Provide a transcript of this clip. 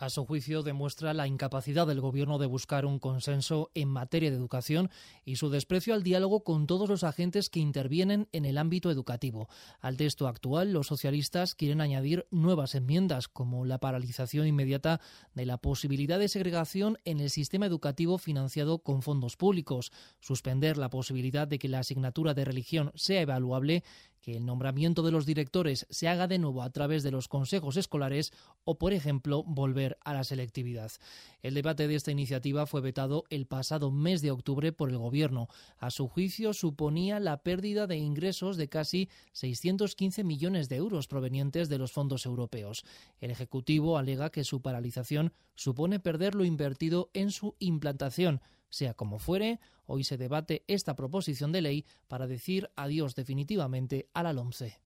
A su juicio, demuestra la incapacidad del Gobierno de buscar un consenso en materia de educación y su desprecio al diálogo con todos los agentes que intervienen en el ámbito educativo. Al texto actual, los socialistas quieren añadir nuevas enmiendas, como la paralización inmediata de la posibilidad de segregación en el sistema educativo financiado con fondos públicos, suspender la posibilidad de que la asignatura de religión sea evaluable, que el nombramiento de los directores se haga de nuevo a través de los consejos escolares o, por ejemplo, volver a la selectividad. El debate de esta iniciativa fue vetado el pasado mes de octubre por el Gobierno. A su juicio, suponía la pérdida de ingresos de casi 615 millones de euros provenientes de los fondos europeos. El Ejecutivo alega que su paralización supone perder lo invertido en su implantación. Sea como fuere, hoy se debate esta proposición de ley para decir adiós definitivamente a la LOMCE.